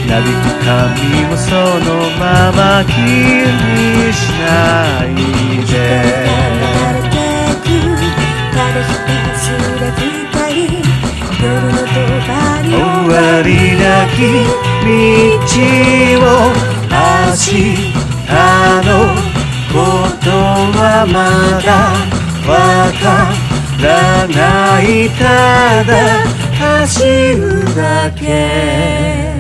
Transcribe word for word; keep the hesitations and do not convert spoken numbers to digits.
なびく髪もそのまま気にしないで終わりなき道を走ったのことはまだわからないただ走るだけ